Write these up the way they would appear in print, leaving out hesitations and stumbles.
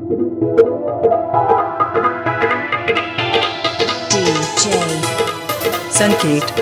संकेत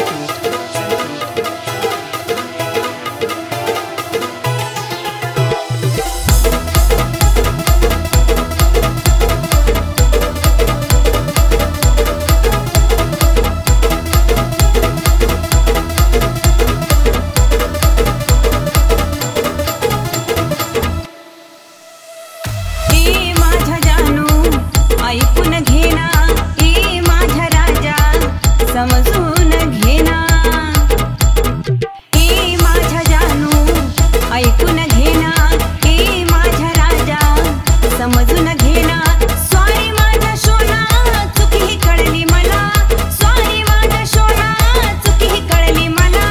समजून घेना, ए माझ्या जानू ऐकून घेना, ए माझ्या राजा समजून घेना. सॉरी माझ्या सोना चुकी ही कळली मला, सॉरी माझ्या सोना चुकी ही कळली मला.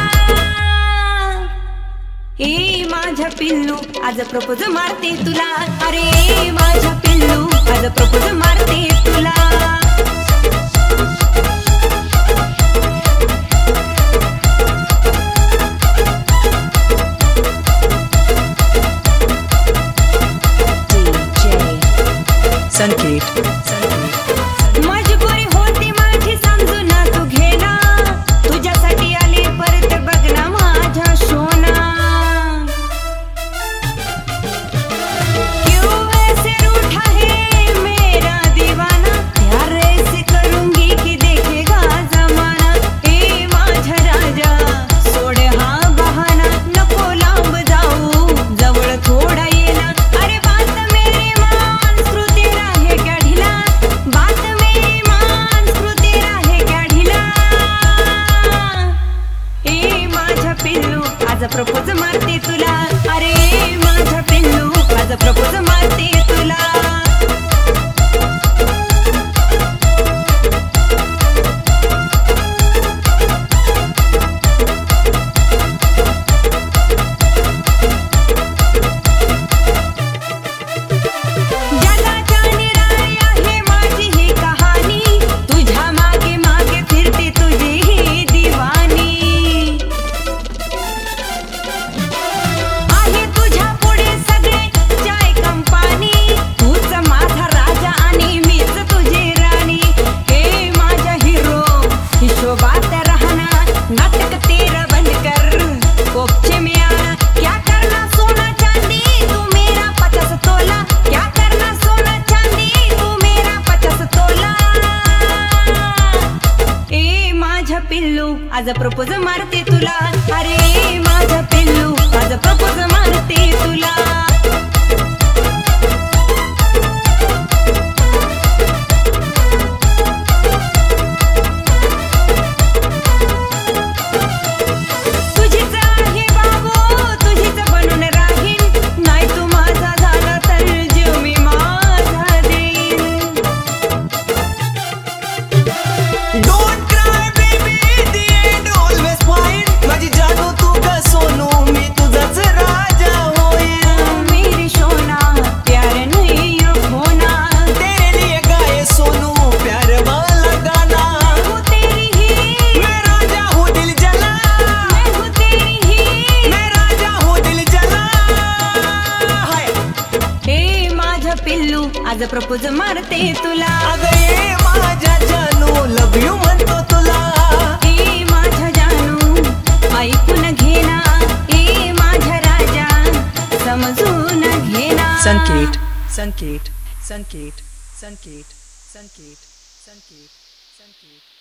ए माझ्या पिल्लू आज प्रपोज मारते तुला, अरे ए माझ्या पिल्लू आज प्रपोज मारते तुला. संकेत मजबुरी होती माझी समजून तू घेना, तुझ्यासाठी आली परत बघ ना माझ्या सोना. क्यों ऐसे रूठा है मेरा दीवाना, प्यार ऐसे करूंगी कि देखेगा जमाना. ए माझ्या राजा सोड हा बहाना, नको लांब जाऊ जवळ थोडा येना. अरे बात मेरे मान श्रुती राहे क्या ढिला, बात मेरी मान श्रुती राहे क्या ढिला. ए माझ्या पिल्लू आज प्रपोज मारते तुला, अरे ए माझ्या पिल्लू आज प्रपोज मारते तुला. जगाच्या निराळी आहे माझी ही कहाणी, तुझ्या मागे मागे फिरते तुझी ही दिवाणी. आहे तुझ्या पुढे सगळे चाय कंपानी, तूच माझा राजा आणि मीच तुझी राणी. हे माझा हिरो हिशोबात रहना, नाटक तेरा बंद कर कोपचे में आना. क्या करना सोना चांदी तू मेरा 50 तोला, क्या करना सोना चांदी तू मेरा 50 तोला. ए माझ्या पिल्लू आज प्रपोज मारते तुला, अरे ए माझ्या पिल्लू आज प्रपोज मारते तुला. तुझीच आहे बाबू तुझीच बनून राहीन, नाही तू माझा झाला तर जीव मी माझा देईन. Don't cry baby, the end always fine. माझी जानू तू का सोनू, मी तुझाच राजा होईन. मेरी सोना प्यार नहीं होना, तेरे लिए गाए सोनू प्यार वाला गाना. हूँ तेरी ही, मैं राजा हूँ दिल जला, मैं हूँ तेरी ही. मैं राजा हूँ दिल जला. हाय ए माझ्या पिल्लू आज प्रपोज मारते तुला, अगं ये माझ्या जानू लव यू म्हणतो तुला. ए माझ्या जानू ऐकून घेना, ए माझ्या राजा समजून घेना. संकेत संकेत संकेत संकेत संकेत संकेत संकेत